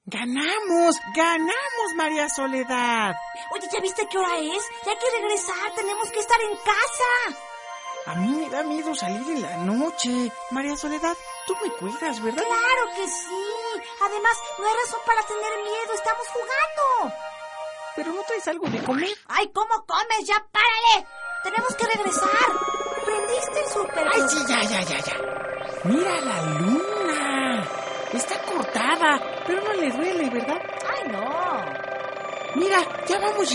¡Ganamos! ¡Ganamos, María Soledad! Oye, ¿ya viste qué hora es? Ya hay que regresar, tenemos que estar en casa. A mí me da miedo salir en la noche. María Soledad, tú me cuidas, ¿verdad? ¡Claro que sí! Además, no hay razón para tener miedo, estamos jugando. ¿Pero no traes algo de comer? ¡Ay, cómo comes! ¡Ya párale! Tenemos que regresar. ¿Prendiste el súper? ¡Ay, sí, ya! ¡Mira la luna! Está cortada, pero no le duele, ¿verdad? ¡Ay, no! Mira, ya vamos